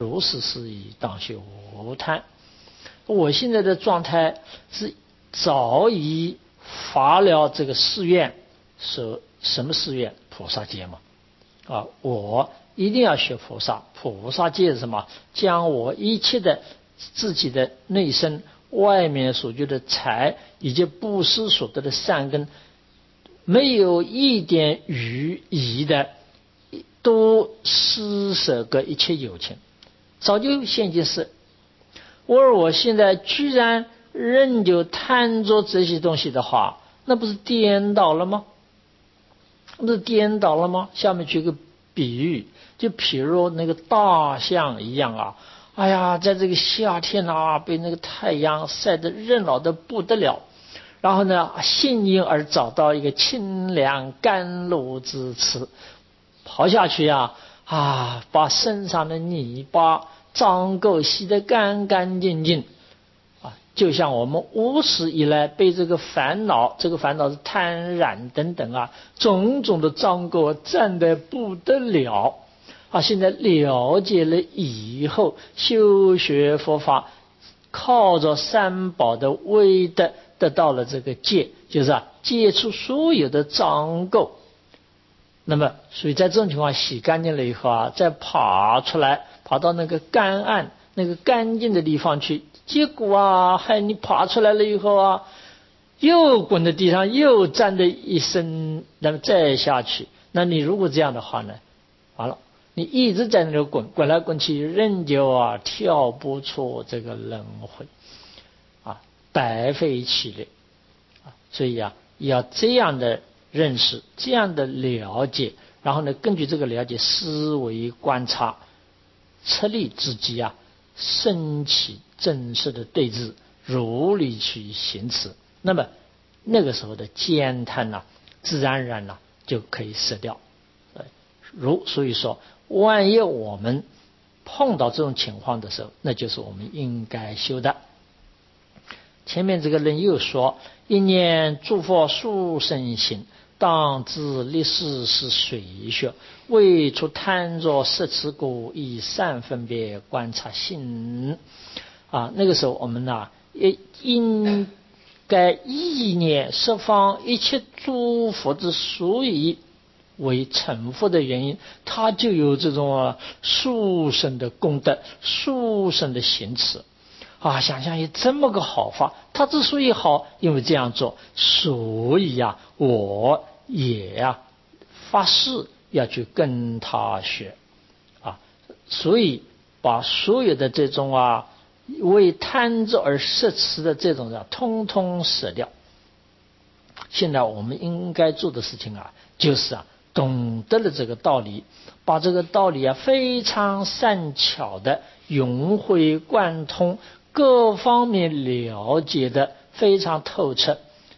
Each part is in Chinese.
如是是以当修无贪。我现在的状态是早已发了这个誓愿，是什么誓愿？菩萨戒嘛。我一定要学菩萨。菩萨戒是什么？将我一切的自己的内身、外面所觉的财以及布施所得的善根，没有一点余疑的，都施舍给一切有情。早就现今是，而我现在居然仍旧贪着这些东西的话，那不是颠倒了吗？不是颠倒了吗？下面举个比喻，就譬如那个大象一样啊，哎呀，在这个夏天啊，被那个太阳晒得热闹得不得了，然后呢，幸运而找到一个清凉甘露之池，跑下去啊，把身上的泥巴脏垢洗得干干净净。就像我们无始以来被这个烦恼是贪染等等种种的脏垢占得不得了现在了解了以后，修学佛法，靠着三宝的威德得到了这个戒，就是戒除所有的脏垢。那么所以在这种情况洗干净了以后再爬出来，爬到那个干岸那个干净的地方去，结果你爬出来了以后又滚在地上，又沾的一身，那么再下去，那你如果这样的话呢，完了，你一直在那里滚来滚去，仍旧跳不出这个轮回白费气力所以要这样的认识，这样的了解，然后呢，根据这个了解思维观察，策立之机升起正式的对峙，如理去行持，那么那个时候的兼贪自然而然就可以舍掉。所以说，万一我们碰到这种情况的时候，那就是我们应该修的。前面这个人又说，一念诸佛殊胜行，当知历世是水学，未出贪着摄持故，以善分别观察性那个时候我们也应该意念十方一切诸佛之所以为成佛的原因，他就有这种殊胜的功德，殊胜的行持想象有这么个好法，他之所以好，因为这样做，所以我也发誓要去跟他学所以把所有的这种为贪着而摄持的这种通通舍掉。现在我们应该做的事情就是懂得了这个道理，把这个道理非常善巧的融会贯通，各方面了解的非常透彻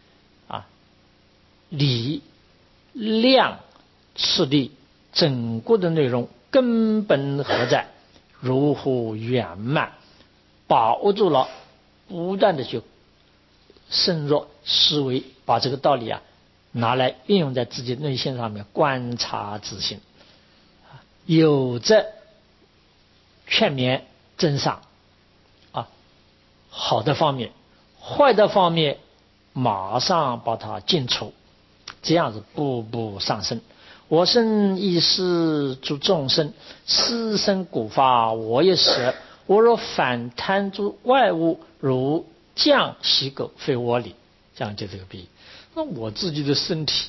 理量次第整个的内容根本何在，如乎圆满，把握住了，不断的去深入思维，把这个道理拿来运用在自己内心上面，观察自性，有着劝勉增上好的方面，坏的方面马上把它尽除，这样子步步上升。我生亦是诸众生，斯生古法我也舍。我若反贪诸外物，如酱洗狗，非我理。这样就这个比喻。那我自己的身体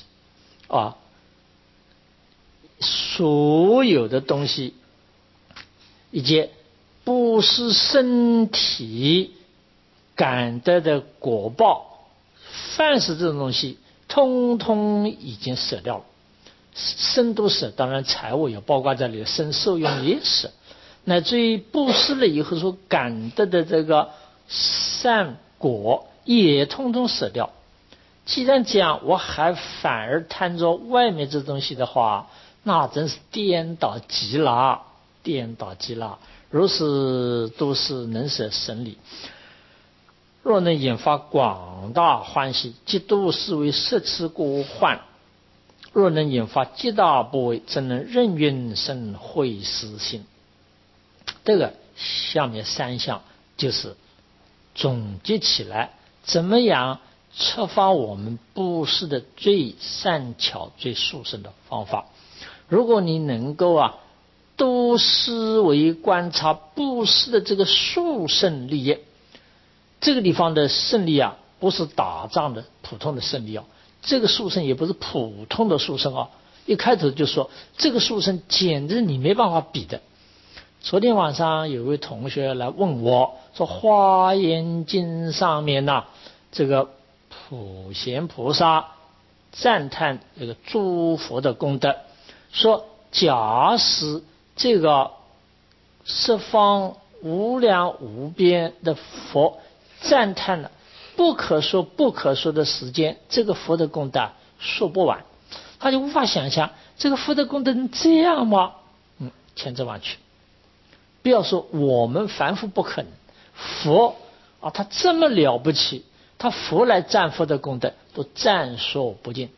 所有的东西以及不是身体感得的果报，凡是这种东西通通已经舍掉了，身都舍，当然财物也包括在里，身受用也舍，乃至于布施了以后所感得的这个善果也通通舍掉。既然这样，我还反而贪着外面这东西的话，那真是颠倒极了，颠倒极了。如是都是能舍神理，若能引发广大欢喜，即都视为摄持故患；若能引发极大怖畏，则能任运生慧思心。 这个下面3项就是总结起来，怎么样策发我们布施的最善巧、最殊胜的方法。如果你能够多思维观察布施的这个殊胜利益，这个地方的胜利不是打仗的普通的胜利这个殊胜也不是普通的殊胜一开头就说这个殊胜简直你没办法比的。昨天晚上有位同学来问我说，华严经上面这个普贤菩萨赞叹这个诸佛的功德，说假使这个十方无量无边的佛赞叹了不可说不可说的时间，这个佛的功德说不完，他就无法想象这个佛的功德能这样吗？千真万确。不要说我们凡夫不可能，佛他这么了不起，他佛来赞佛的功德都赞说不尽。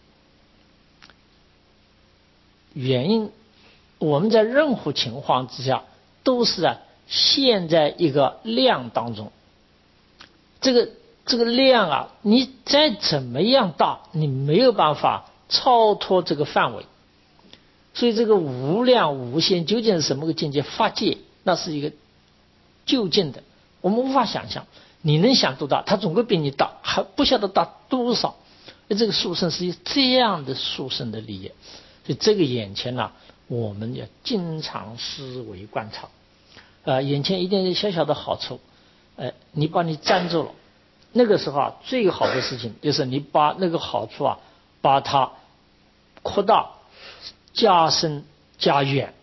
原因我们在任何情况之下都是陷在一个量当中，这个量你再怎么样大，你没有办法超脱这个范围。所以这个无量无限究竟是什么个境界？法界那是一个究竟的，我们无法想象。你能想多大，它总归比你大，还不晓得大多少。这个殊胜是这样的殊胜的利益，所以这个眼前我们要经常思维观察。眼前一点小小的好处，你把你占住了，那个时候最好的事情就是你把那个好处把它扩大、加深、加远。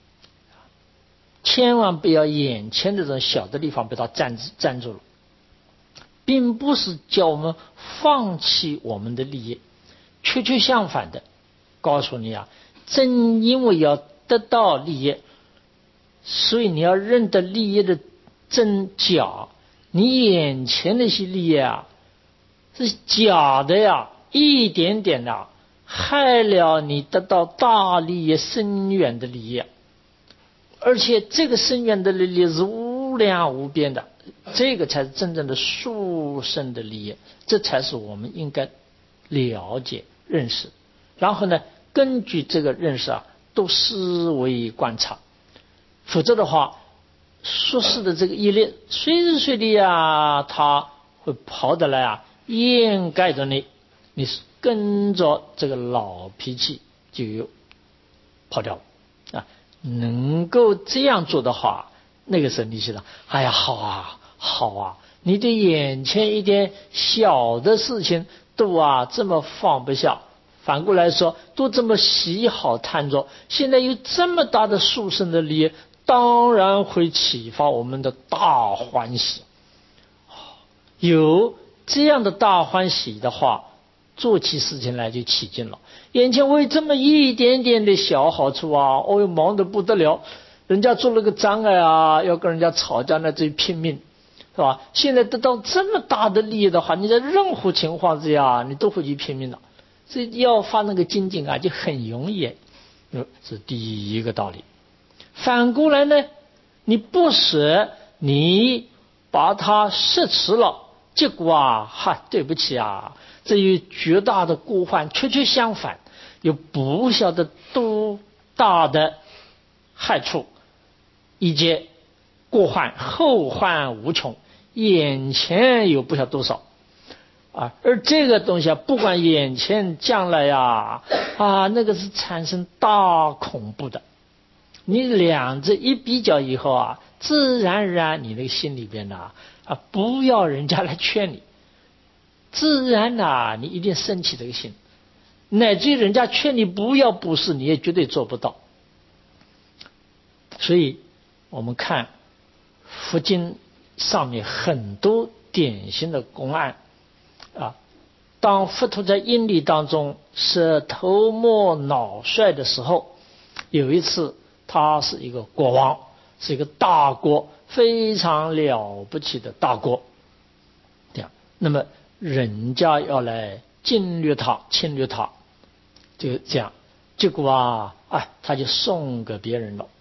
千万不要眼前这种小的地方被它占住了，并不是叫我们放弃我们的利益，确相反的，告诉你正因为要得到利益，所以你要认得利益的真假。你眼前那些利益是假的一点点害了你得到大利益深远的利益，而且这个深远的利益是无量无边的，这个才是真正的殊胜的利益，这才是我们应该了解认识。然后呢，根据这个认识都思维观察，否则的话，说是的这个业力随时随地它会跑得来掩盖着你，你跟着这个老脾气就跑掉了能够这样做的话，那个时候你想到，哎呀，好你对眼前一点小的事情都这么放不下，反过来说都这么喜好贪着，现在有这么大的殊胜的利益，当然会启发我们的大欢喜。有这样的大欢喜的话，做起事情来就起劲了。眼前为这么一点点的小好处忙得不得了，人家做了个障碍要跟人家吵架，那就拼命，是吧？现在得到这么大的利益的话，你在任何情况之下你都会去拼命了，所以要发那个精进就很容易。是第一个道理。反过来呢，你不舍，你把它摄持了，结果对不起这有绝大的过患，确相反，有不晓得多大的害处，以及过患后患无穷，眼前有不晓得多少而这个东西不管眼前将来那个是产生大恐怖的。你两者一比较以后自然而然你那个心里边不要人家来劝你，自然你一定升起这个心，乃至于人家劝你不要布施，你也绝对做不到。所以我们看佛经上面很多典型的公案当佛陀在因地当中是头没脑衰的时候，有一次他是一个国王，是一个大国，非常了不起的大国，这样，那么人家要来侵略他，就这样，结果他就送给别人了。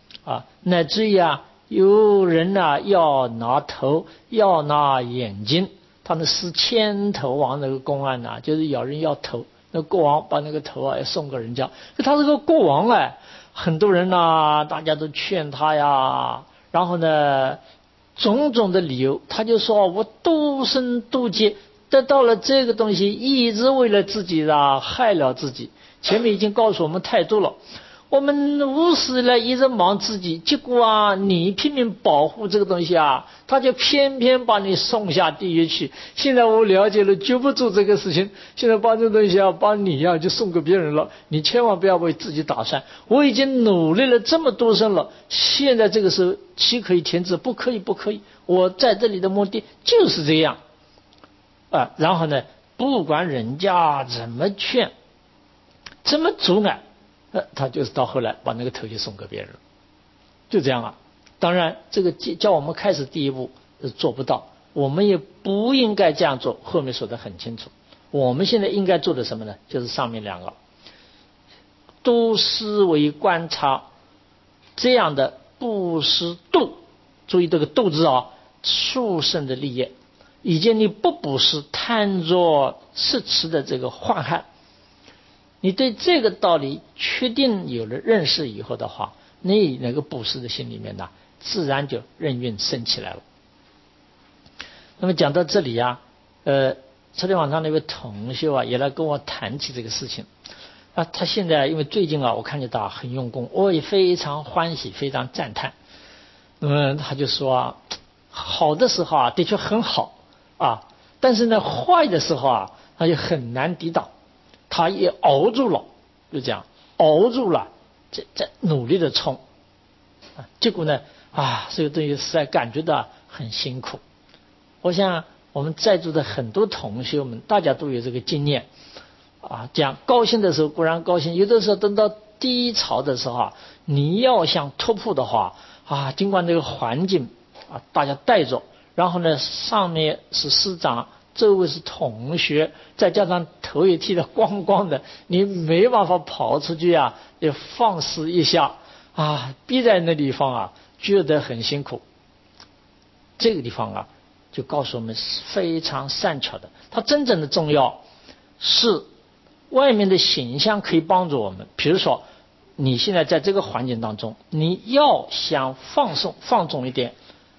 乃至于有人要拿头，要拿眼睛，他们是牵头王那个公案就是有人要头，那国王把那个头要送给人家，他是个国王很多人大家都劝他然后呢种种的理由，他就说我独身独节，得到了这个东西，一直为了自己害了自己。前面已经告诉我们太多了，我们无私来一直忙自己，结果你拼命保护这个东西他就偏偏把你送下地狱去。现在我了解了，绝不做这个事情。现在把这个东西把你就送给别人了，你千万不要为自己打算。我已经努力了这么多生了，现在这个时候岂可以填字？不可以，不可以！我在这里的目的就是这样然后呢，不管人家怎么劝，怎么阻拦，他就是到后来把那个头就送给别人了，就这样当然这个叫我们开始第一步做不到，我们也不应该这样做，后面说得很清楚。我们现在应该做的什么呢？就是上面两个，多思维观察，这样的不失度，注意这个度字畜生的利益，以及你不捕食贪着食吃的这个患害。你对这个道理确定有了认识以后的话，你那个布施的心里面自然就任运生起来了。那么讲到这里昨天晚上那位同修也来跟我谈起这个事情他现在因为最近我看见他很用功，我也非常欢喜，非常赞叹。那么他就说好的时候的确很好但是呢坏的时候他就很难抵挡，他也熬住了，就这样熬住了，在努力的冲结果呢这个东西实在感觉到很辛苦。我想我们在座的很多同学们大家都有这个经验讲高兴的时候固然高兴，有的时候等到低潮的时候你要想突破的话尽管这个环境大家带着，然后呢上面是师长，周围是同学，再加上头也剃得光光的，你没办法跑出去也放肆一下逼在那地方觉得很辛苦。这个地方就告诉我们非常善巧的，它真正的重要是外面的形象可以帮助我们。比如说你现在在这个环境当中，你要想放纵一点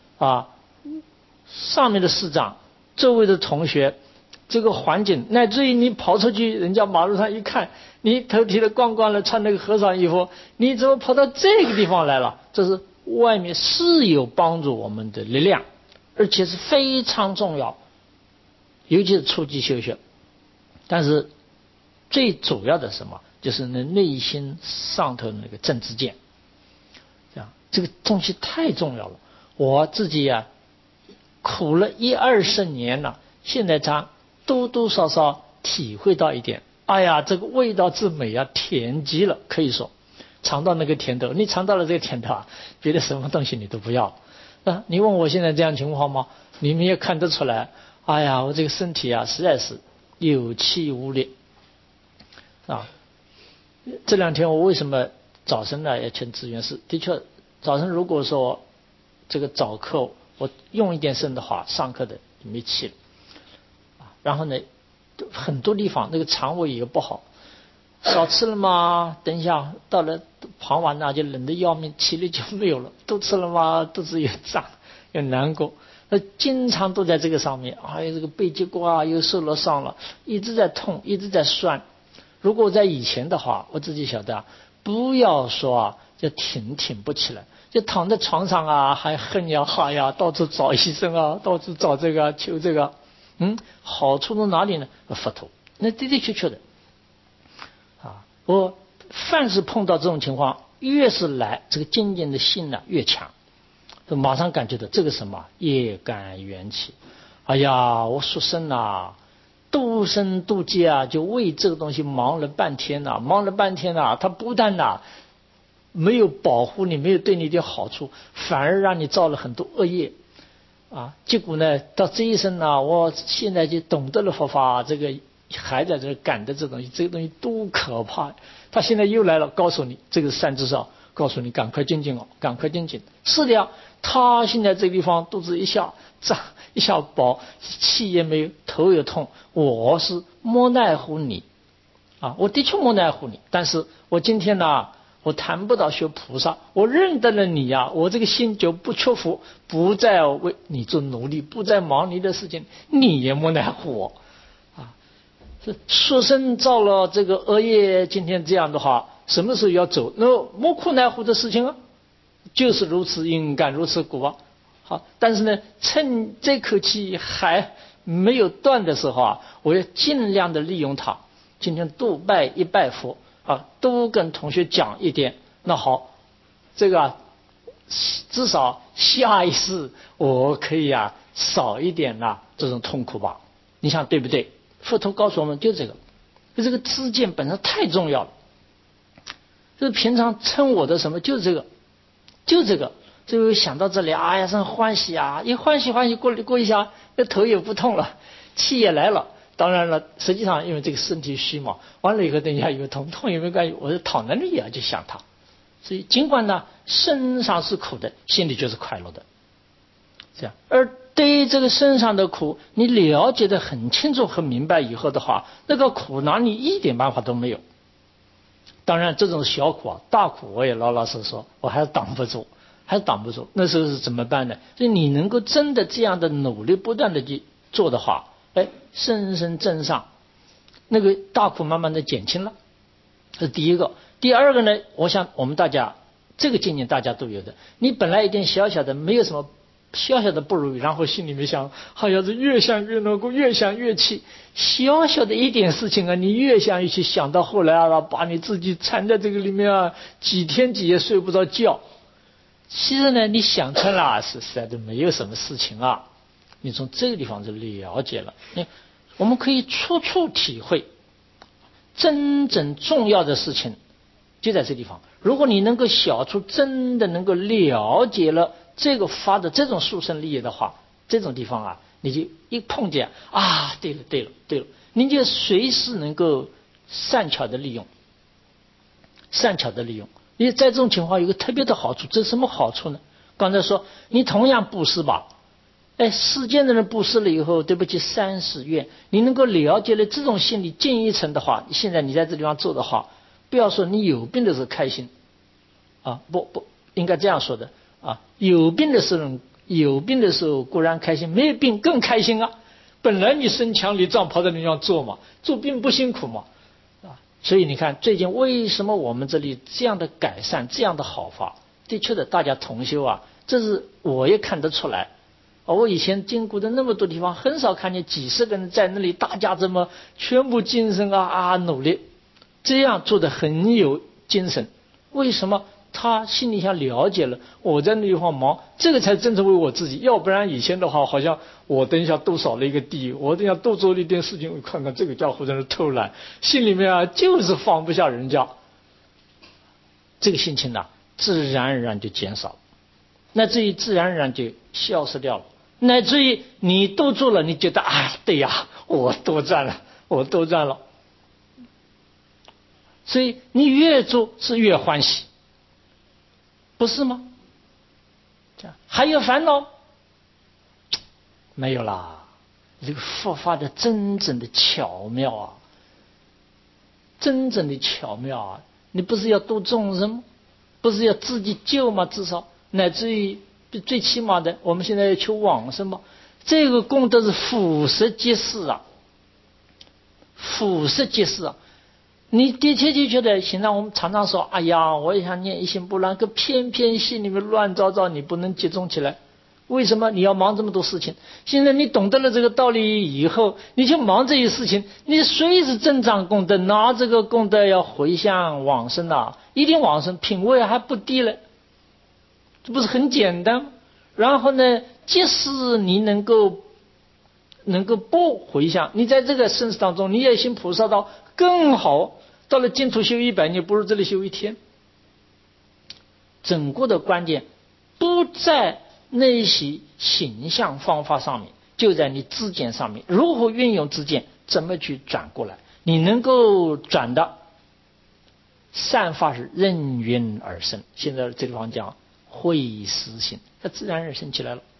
上面的师长，周围的同学，这个环境，乃至于你跑出去，人家马路上一看你头剃得光光的，穿那个和尚衣服，你怎么跑到这个地方来了？这是外面是有帮助我们的力量，而且是非常重要，尤其是初级修学。但是最主要的是什么？就是内心上头那个正知见，这个东西太重要了。我自己苦了20年了，现在才多多少少体会到一点，这个味道之美甜极了，可以说尝到那个甜头。你尝到了这个甜头别的什么东西你都不要你问我现在这样情况吗？你们也看得出来，我这个身体实在是有气无力这两天我为什么早晨要去资源室？的确早晨如果说这个早课我用一点声的话，上课的没气了然后呢很多地方那个肠胃也不好，少吃了吗？等一下到了傍晚就冷得要命，气力就没有了。都吃了吗？肚子也胀也难过，经常都在这个上面这个背脊骨又受了伤了，一直在痛，一直在酸。如果在以前的话，我自己晓得不要说就挺不起来，就躺在床上还恨呀到处找医生到处找这个求这个好处在哪里呢？佛陀。那的的确确的我凡是碰到这种情况，越是来这个精进的心越强，就马上感觉到这个什么业感缘起。我说生度生度劫就为这个东西忙了半天他不但没有保护你，没有对你的好处，反而让你造了很多恶业结果呢到这一生我现在就懂得了佛法，这个还在这赶的这东西，这个东西多可怕。他现在又来了，告诉你这个是善知识告诉你赶快精进哦，赶快精进。是的呀，他现在这个地方肚子一下胀一下饱，气也没有，头也痛，我是莫奈乎你啊，我的确莫奈乎你，但是我今天呢，我谈不到学菩萨，我认得了你呀，我这个心就不屈服，不再为你做努力，不再忙你的事情，你也莫奈乎我啊。书生造了这个恶业，今天这样的话，什么时候要走？那莫苦奈乎的事情啊，就是如此因感如此果啊。好，但是呢，趁这口气还没有断的时候啊，我要尽量的利用它。今天多拜一拜佛啊，多跟同学讲一点。那好，这个至少下一次我可以少一点这种痛苦吧？你想对不对？佛陀告诉我们就这个，这个知见本身太重要了。就是平常称我的什么，就是这个，就这个。最后想到这里，哎呀，真欢喜啊！一欢喜过一下，那头也不痛了，气也来了。当然了，实际上因为这个身体虚嘛，完了以后等一下有痛也没关系，我躺在那里就想他。所以尽管呢身上是苦的，心里就是快乐的。这样，而对于这个身上的苦，你了解得很清楚很明白以后的话，那个苦拿你一点办法都没有。当然这种小苦大苦我也老老实实，我还是挡不住。那时候是怎么办呢？所以你能够真的这样的努力不断的去做的话，深深正上，那个大苦慢慢的减轻了。这是第一个。第二个呢，我想我们大家这个经验大家都有的，你本来一点小小的没有什么小小的不如意，然后心里面想，好像是越想越难过，越想越气，小小的一点事情你越想越气，想到后来把你自己缠在这个里面几天几夜睡不着觉。其实呢，你想成了是实在都没有什么事情你从这个地方就了解了。我们可以处处体会，真正重要的事情就在这地方。如果你能够小处真的能够了解了这个发的这种殊胜利益的话，这种地方你就一碰见对了，你就随时能够善巧的利用。因为在这种情况有个特别的好处，这是什么好处呢？刚才说你同样布施吧，世间的人布施了以后，对不起30愿，你能够了解了这种心理进一层的话，现在你在这地方做的话，不要说你有病的时候开心不应该这样说的有病的时候固然开心，没有病更开心本来你身强力壮跑在那地方做嘛，做病不辛苦嘛所以你看最近为什么我们这里这样的改善，这样的好法，的确的大家同修这是我也看得出来。我以前经过的那么多地方，很少看见几十个人在那里，大家这么全部精神努力，这样做的很有精神。为什么？他心里想了解了，我在那地方忙，这个才真正为我自己。要不然以前的话，好像我等一下多少了一个地，我等一下多做了一点事情，我看看这个家伙在那偷懒，心里面就是放不下人家，这个心情自然而然就减少，那至于自然而然就消失掉了。乃至于你都做了，你觉得对呀，我多赚了，所以你越做是越欢喜，不是吗？这样还有烦恼没有啦？这个佛法的真正的巧妙你不是要度众生吗？不是要自己救吗？至少乃至于最起码的，我们现在要求往生嘛，这个功德是俯拾皆是你的确的，现在我们常常说，哎呀，我也想念一心不乱，可偏偏心里面乱糟糟，你不能集中起来。为什么你要忙这么多事情？现在你懂得了这个道理以后，你就忙这些事情，你随时增长功德，拿这个功德要回向往生一定往生，品位还不低了，这不是很简单吗？然后呢，即使你能够不回向，你在这个生死当中，你也行菩萨道更好。到了净土修100年，不如这里修1天。整个的关键不在那些形象方法上面，就在你知见上面，如何运用知见，怎么去转过来。你能够转的善法是任运而生。现在这地方讲慧思心，它自然而生起来了。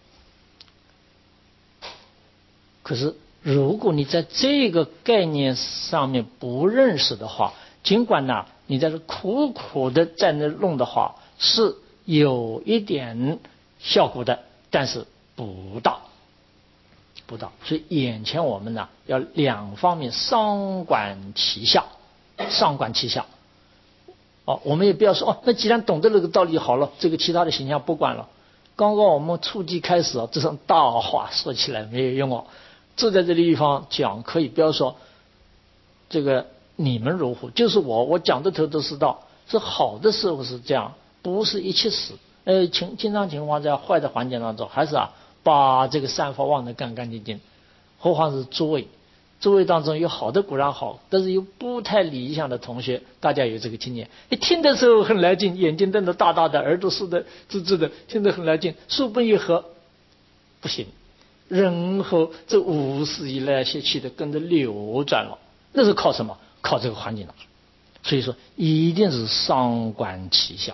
可是如果你在这个概念上面不认识的话，尽管呢你在这苦苦的在那弄的话，是有一点效果的，但是不大。所以眼前我们呢要两方面上管齐下。我们也不要说那既然懂得这个道理好了，这个其他的形象不管了。刚刚我们初级开始这种大话说起来没有用就在这个地方讲，可以不要说这个你们如何，就是我讲的头头是道，是好的时候是这样，不是一切死。经常情况在坏的环境当中，还是把这个善法忘得干干净净。何况是诸位当中有好的固然好，但是有不太理想的同学，大家有这个经验。一听的时候很来劲，眼睛瞪得大大的，耳朵竖得直直的，听得很来劲，书本一合不行，然后这无始以来习气的跟着流转了，那是靠什么？靠这个环境了。所以说一定是上观其下，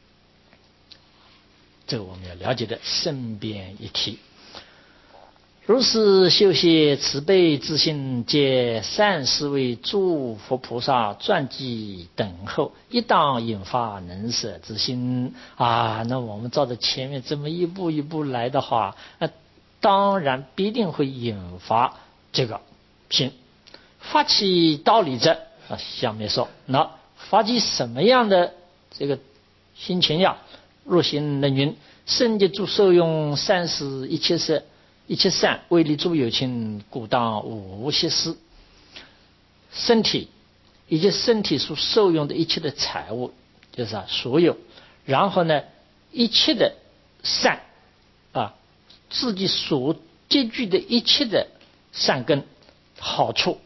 这个我们要了解的身边一体。如是修习慈悲之心，皆善思维诸佛菩萨传记等候，一当引发能舍之心那我们照着前面这么一步一步来的话，那当然必定会引发这个心。发起道理者下面说，那发起什么样的这个心情呀？若行能云：圣洁诸受用善事一切事一切善，为利诸有情，故当无歇思。身体以及身体所受用的一切的财物，就是所有，然后呢一切的善自己所积聚的一切的善根好处，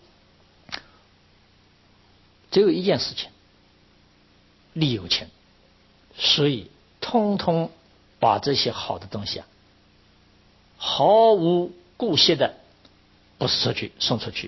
只有一件事情，利有情。所以通通把这些好的东西毫无顾惜的不是出去送出去，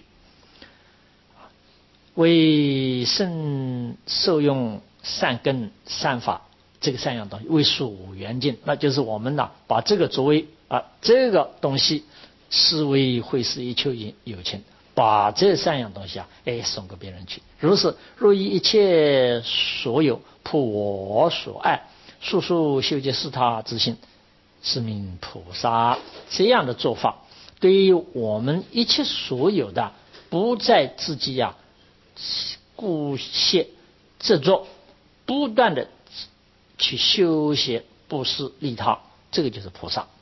为圣受用善根善法，这个三样东西为属缘境，那就是我们把这个作为这个东西视为会是一切有情，把这三样东西送给别人去。若以一切所有破我所爱，速速修结是他之心，是名菩萨。这样的做法，对于我们一切所有的不在自己顾惜执着，不断的去修学布施利他，这个就是菩萨。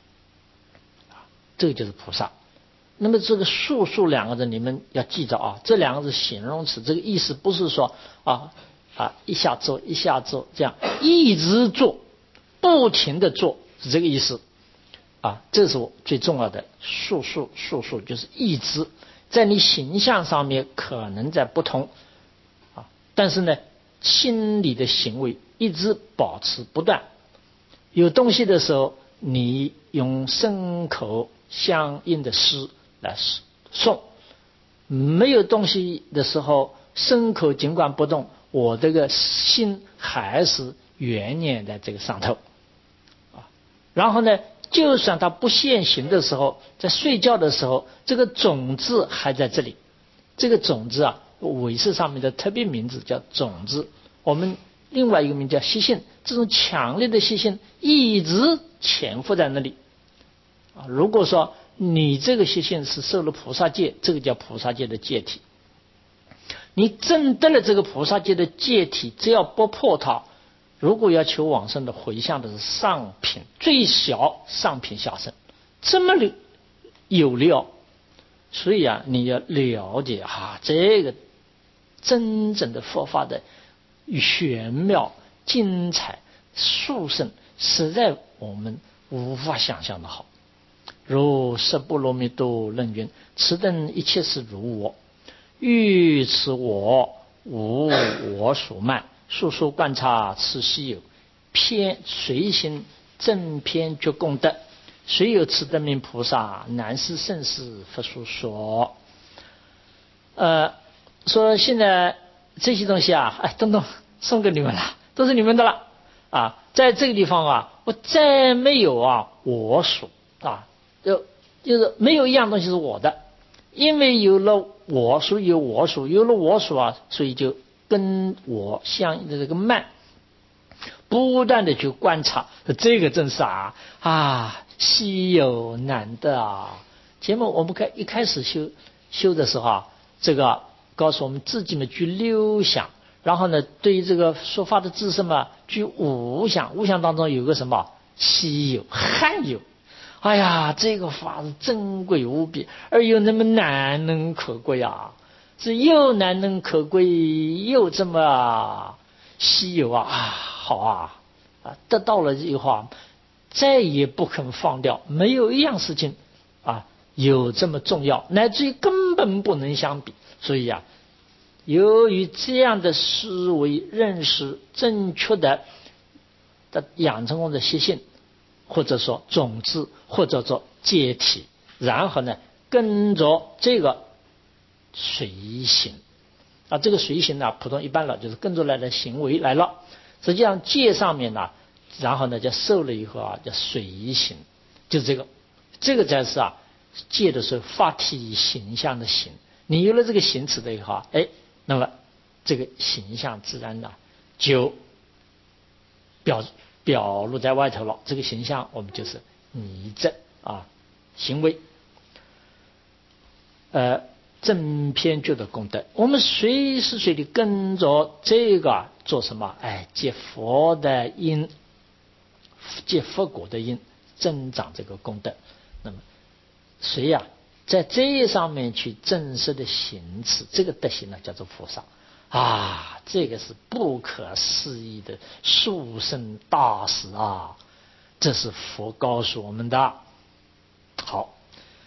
那么这个速速两个字你们要记着这两个字形容词，这个意思不是说一下做一下做，这样一直做不停的做，是这个意思这是我最重要的。速速就是一直在你形象上面可能在不同但是呢心理的行为一直保持不断。有东西的时候，你用身口相应的诗来诵；没有东西的时候，身口尽管不动，我这个心还是原念在这个上头然后呢就算它不现行的时候，在睡觉的时候，这个种子还在这里。这个种子韦氏上面的特别名字叫种子，我们另外一个名叫习性。这种强烈的习性一直潜伏在那里如果说你这个习性是受了菩萨戒，这个叫菩萨戒的戒体。你证得了这个菩萨戒的戒体，只要不破它，如果要求往生的回向的是上品，最小上品下生，这么有料。所以你要了解这个真正的佛法的玄妙精彩殊胜，实在我们无法想象的好。如释波罗蜜多论云：此等一切事如我，欲此我无我所慢，速速观察此稀有，偏随行正偏觉功德，虽有此等名菩萨，难是甚事佛所说。说现在这些东西等等， 送给你们了，都是你们的了啊！在这个地方啊，我再没有我属啊，就是没有一样东西是我的，因为有了我属，有我属，有了我属所以就跟我相应的这个慢，不断的去观察，这个真是稀有难得啊！前面我们一开始修的时候这个告诉我们自己们去六想，然后呢，对于这个说法的知识嘛，具五想，五想当中有个什么稀有、罕有。哎呀，这个法是珍贵无比，而又那么难能可贵啊！是又难能可贵，又这么稀有好得到了以后再也不肯放掉，没有一样事情有这么重要，乃至于根本不能相比。所以由于这样的思维认识正确的养成我的习性，或者说种子，或者说解体，然后呢跟着这个随行这个随行普通一般了就是跟着来的行为来了。实际上戒上面然后呢就受了以后叫随行，就是这个才是戒的时候法体形象的形。你有了这个形词的以后那么这个形象自然就表露在外头了。这个形象我们就是拟正行为正偏觉的功德，我们随时随地跟着这个做什么？结佛的因，结佛果的因，增长这个功德。那么谁在这上面去正式的行持这个德行呢，叫做菩萨这个是不可思议的殊胜大事这是佛告诉我们的。好，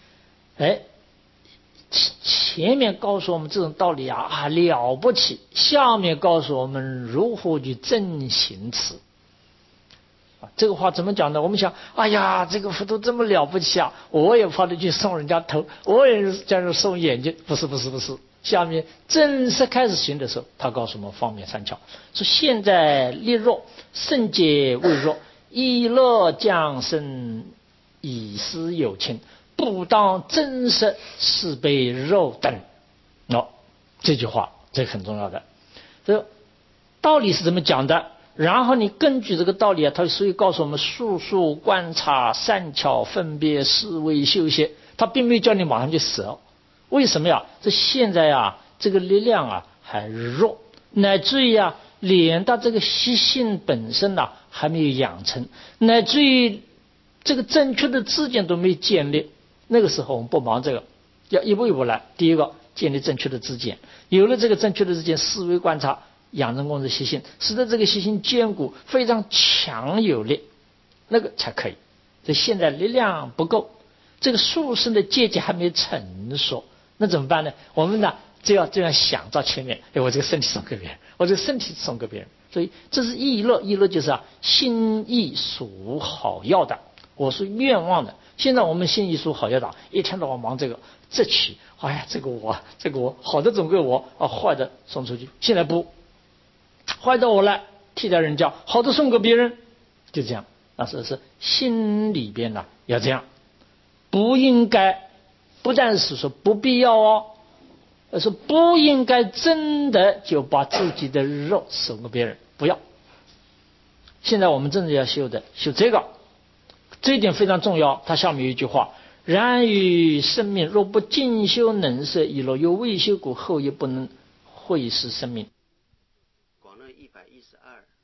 前面告诉我们这种道理了不起，下面告诉我们如何去正行持这个话怎么讲呢？我们想，这个佛陀这么了不起我也跑得去送人家头，我也叫人送眼睛，不是。下面正式开始行的时候，他告诉我们方面三巧，说现在力弱，圣解未弱，以乐降生，以思有情，不当真实是被肉等。这句话这很重要的，这道理是怎么讲的？然后你根据这个道理他所以告诉我们速速观察善巧分别思维修习，他并没有叫你马上去舍。为什么这现在这个力量还弱，乃至于连到这个习性本身还没有养成，乃至于这个正确的知见都没建立。那个时候我们不忙这个，要一步一步来。第一个建立正确的知见，有了这个正确的知见，思维观察养成功的习性，使得这个习性坚固非常强有力，那个才可以。这现在力量不够，这个殊胜的阶级还没成熟，那怎么办呢？我们就要这样想到前面，我这个身体送给别人，我这个身体送给别人，所以这是意乐。意乐就是心意属好要的，我是愿望的。现在我们心意属好要的，一天到晚忙这个这起，这个我好的总归我坏的送出去。现在不，坏的我来替代人家，好的送给别人，就这样。是心里边要这样，不应该，不但是说不必要而是不应该真的就把自己的肉送给别人，不要。现在我们真的要修这个，这一点非常重要。他下面有一句话：然于生命若不进修能摄，以若有未修故，后也不能会是生命。 广论112